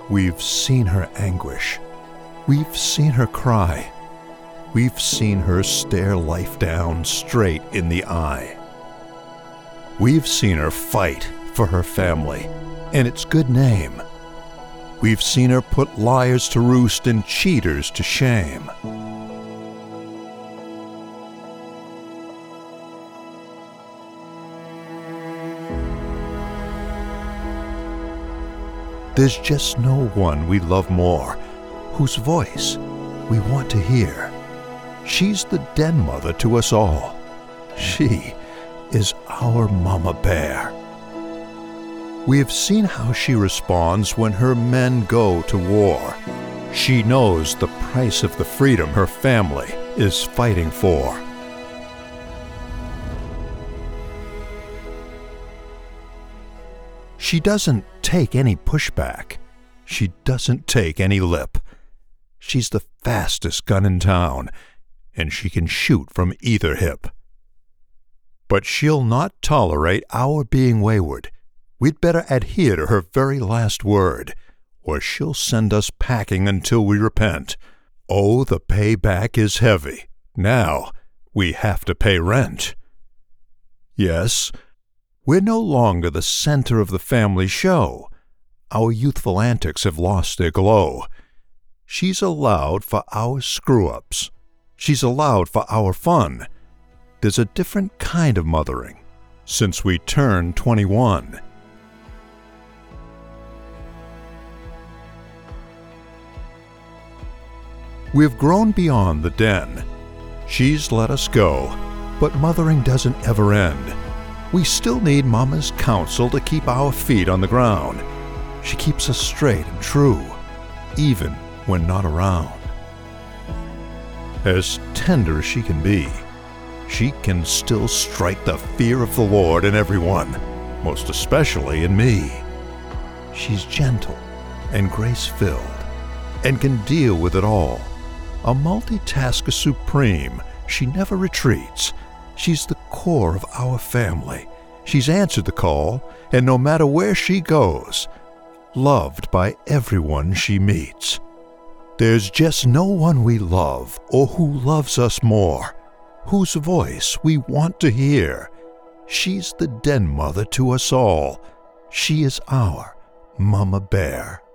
We've seen her anguish. We've seen her cry. We've seen her stare life down straight in the eye. We've seen her fight for her family and its good name. We've seen her put liars to roost and cheaters to shame. There's just no one we love more, whose voice we want to hear. She's the den mother to us all. She is our Mama Bear. We have seen how she responds when her men go to war. She knows the price of the freedom her family is fighting for. She doesn't take any pushback. She doesn't take any lip. She's the fastest gun in town, and she can shoot from either hip. But she'll not tolerate our being wayward. We'd better adhere to her very last word, or she'll send us packing until we repent. Oh, the payback is heavy. Now we have to pay rent. Yes, we're no longer the center of the family show. Our youthful antics have lost their glow. She's allowed for our screw-ups. She's allowed for our fun. There's a different kind of mothering since we turned 21. We've grown beyond the den. She's let us go, but mothering doesn't ever end. We still need Mama's counsel to keep our feet on the ground. She keeps us straight and true, even when not around. As tender as she can be, she can still strike the fear of the Lord in everyone, most especially in me. She's gentle and grace-filled and can deal with it all. A multitasker supreme, she never retreats. She's the core of our family. She's answered the call, and no matter where she goes, loved by everyone she meets. There's just no one we love or who loves us more, whose voice we want to hear. She's the den mother to us all. She is our Mama Bear.